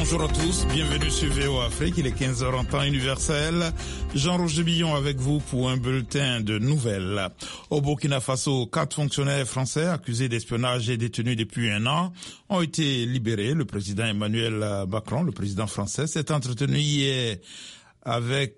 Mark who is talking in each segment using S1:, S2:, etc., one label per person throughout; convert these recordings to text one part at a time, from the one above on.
S1: Bonjour à tous, bienvenue sur VOA Afrique, il est 15h en temps universel. Jean-Roger Billon avec vous pour un bulletin de nouvelles. Au Burkina Faso, 4 fonctionnaires français accusés d'espionnage et détenus depuis 1 an ont été libérés. Le président Emmanuel Macron, le président français, s'est entretenu hier avec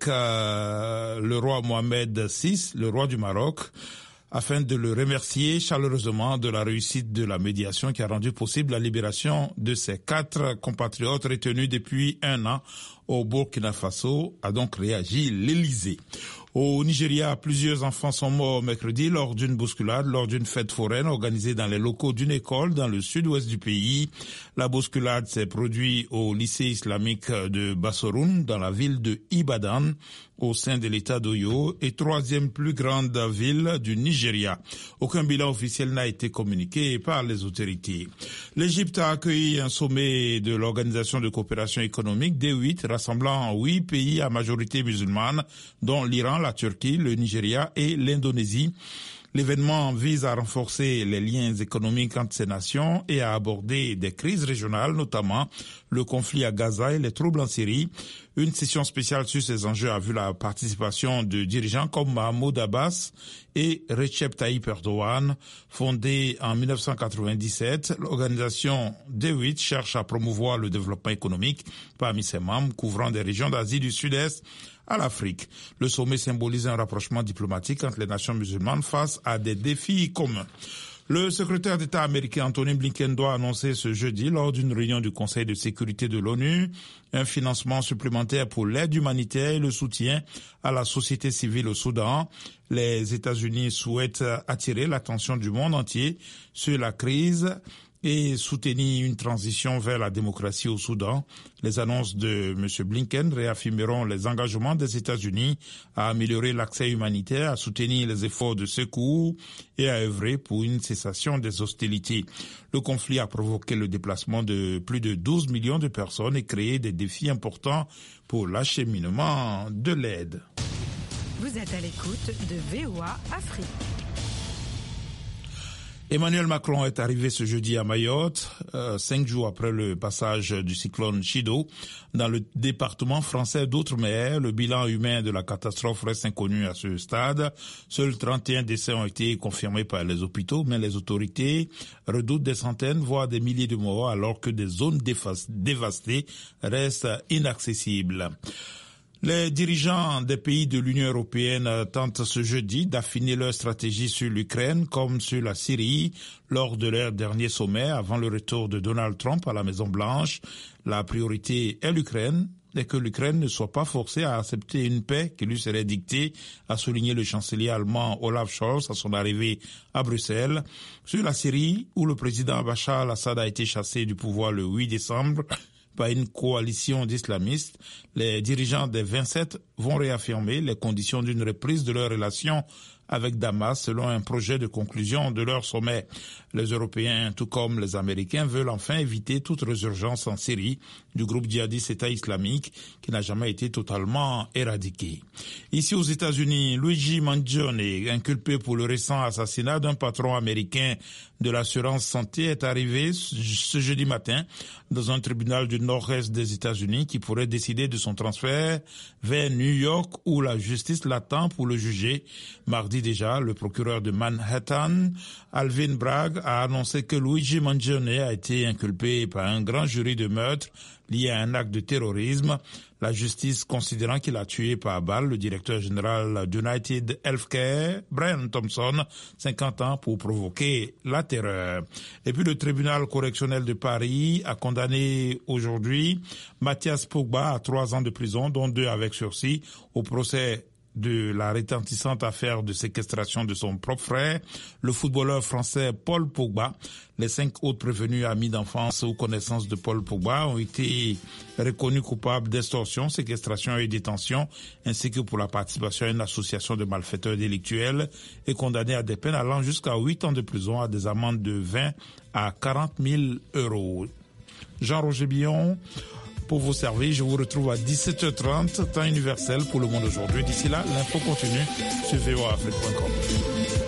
S1: le roi Mohamed VI, le roi du Maroc, afin de le remercier chaleureusement de la réussite de la médiation qui a rendu possible la libération de ses 4 compatriotes retenus depuis 1 an au Burkina Faso, a donc réagi l'Élysée. Au Nigeria, plusieurs enfants sont morts mercredi lors d'une bousculade, lors d'une fête foraine organisée dans les locaux d'une école dans le sud-ouest du pays. La bousculade s'est produite au lycée islamique de Bassoroun, dans la ville de Ibadan, au sein de l'État d'Oyo, et 3e plus grande ville du Nigeria. Aucun bilan officiel n'a été communiqué par les autorités. L'Égypte a accueilli un sommet de l'Organisation de coopération économique D8, rassemblant 8 pays à majorité musulmane, dont l'Iran, la Turquie, le Nigeria et l'Indonésie. L'événement vise à renforcer les liens économiques entre ces nations et à aborder des crises régionales, notamment le conflit à Gaza et les troubles en Syrie. Une session spéciale sur ces enjeux a vu la participation de dirigeants comme Mahmoud Abbas et Recep Tayyip Erdogan. Fondée en 1997, l'organisation D8 cherche à promouvoir le développement économique parmi ses membres, couvrant des régions d'Asie du Sud-Est à l'Afrique. Le sommet symbolise un rapprochement diplomatique entre les nations musulmanes face à des défis communs. Le secrétaire d'État américain Anthony Blinken doit annoncer ce jeudi, lors d'une réunion du Conseil de sécurité de l'ONU, un financement supplémentaire pour l'aide humanitaire et le soutien à la société civile au Soudan. Les États-Unis souhaitent attirer l'attention du monde entier sur la crise et soutenir une transition vers la démocratie au Soudan. Les annonces de M. Blinken réaffirmeront les engagements des États-Unis à améliorer l'accès humanitaire, à soutenir les efforts de secours et à œuvrer pour une cessation des hostilités. Le conflit a provoqué le déplacement de plus de 12 millions de personnes et créé des défis importants pour l'acheminement de l'aide.
S2: Vous êtes à l'écoute de VOA Afrique.
S1: Emmanuel Macron est arrivé ce jeudi à Mayotte, 5 jours après le passage du cyclone Chido. Dans le département français d'Outre-mer, le bilan humain de la catastrophe reste inconnu à ce stade. Seuls 31 décès ont été confirmés par les hôpitaux, mais les autorités redoutent des centaines, voire des milliers de morts, alors que des zones dévastées restent inaccessibles. Les dirigeants des pays de l'Union européenne tentent ce jeudi d'affiner leur stratégie sur l'Ukraine comme sur la Syrie lors de leur dernier sommet avant le retour de Donald Trump à la Maison-Blanche. La priorité est l'Ukraine et que l'Ukraine ne soit pas forcée à accepter une paix qui lui serait dictée, a souligné le chancelier allemand Olaf Scholz à son arrivée à Bruxelles. Sur la Syrie, où le président Bachar al-Assad a été chassé du pouvoir le 8 décembre, par une coalition d'islamistes, les dirigeants des 27 vont réaffirmer les conditions d'une reprise de leurs relations avec Damas selon un projet de conclusion de leur sommet. Les Européens, tout comme les Américains, veulent enfin éviter toute résurgence en Syrie du groupe djihadiste État islamique qui n'a jamais été totalement éradiqué. Ici aux États-Unis, Luigi Mangione, inculpé pour le récent assassinat d'un patron américain de l'assurance santé, est arrivé ce jeudi matin dans un tribunal du nord-est des États-Unis qui pourrait décider de son transfert vers New York où la justice l'attend pour le juger. Mardi déjà, le procureur de Manhattan, Alvin Bragg, a annoncé que Luigi Mangione a été inculpé par un grand jury de meurtre lié à un acte de terrorisme. La justice considérant qu'il a tué par balle le directeur général d'United Healthcare, Brian Thompson, 50 ans, pour provoquer la terreur. Et puis le tribunal correctionnel de Paris a condamné aujourd'hui Mathias Pogba à 3 ans de prison, dont 2 avec sursis, au procès de la retentissante affaire de séquestration de son propre frère, le footballeur français Paul Pogba. Les 5 autres prévenus amis d'enfance ou connaissances de Paul Pogba ont été reconnus coupables d'extorsion, séquestration et détention, ainsi que pour la participation à une association de malfaiteurs délictuels et condamnés à des peines allant jusqu'à 8 ans de prison, à des amendes de 20 à 40 000 euros. Jean-Roger Billon, pour vous servir, je vous retrouve à 17h30, temps universel pour le monde aujourd'hui. D'ici là, l'info continue sur voafrique.com.